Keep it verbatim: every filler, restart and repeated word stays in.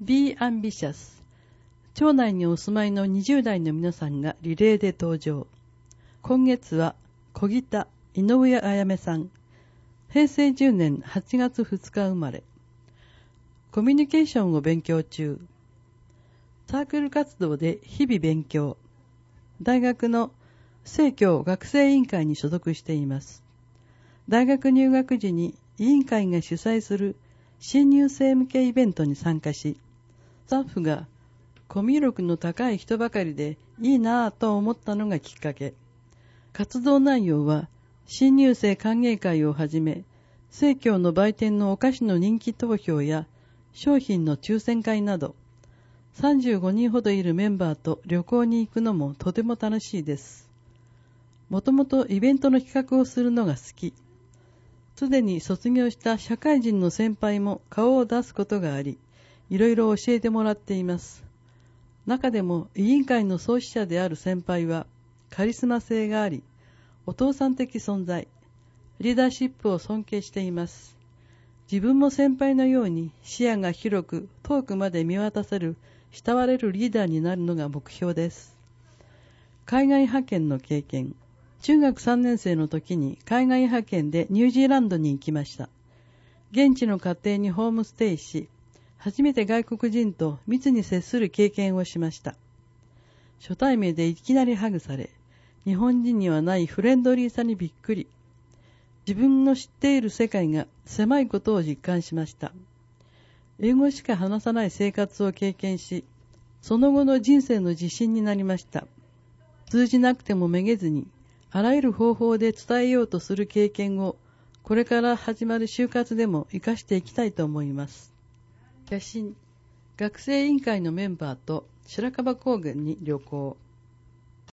Be Ambitious。町内にお住まいのにじゅう代の皆さんがリレーで登場。今月は小木田井上あやめさん。へいせいじゅうねんはちがつふつか生まれ。コミュニケーションを勉強中。サークル活動で日々勉強。大学の生協学生委員会に所属しています。大学入学時に委員会が主催する新入生向けイベントに参加し、スタッフがコミュ力の高い人ばかりでいいなぁと思ったのがきっかけ。活動内容は新入生歓迎会をはじめ、生協の売店のお菓子の人気投票や商品の抽選会など、さんじゅうごにんほどいるメンバーと旅行に行くのもとても楽しいです。もともとイベントの企画をするのが好き。すでに卒業した社会人の先輩も顔を出すことがあり、いろいろ教えてもらっています。中でも委員会の創始者である先輩はカリスマ性があり、お父さん的存在、リーダーシップを尊敬しています。自分も先輩のように視野が広く遠くまで見渡せる慕われるリーダーになるのが目標です。海外派遣の経験。中学さんねん生の時に海外派遣でニュージーランドに行きました。現地の家庭にホームステイし、初めて外国人と密に接する経験をしました。初対面でいきなりハグされ、日本人にはないフレンドリーさにびっくり。自分の知っている世界が狭いことを実感しました。英語しか話さない生活を経験し、その後の人生の自信になりました。通じなくてもめげずに、あらゆる方法で伝えようとする経験を、これから始まる就活でも活かしていきたいと思います。写真、学生委員会のメンバーと白樺高原に旅行。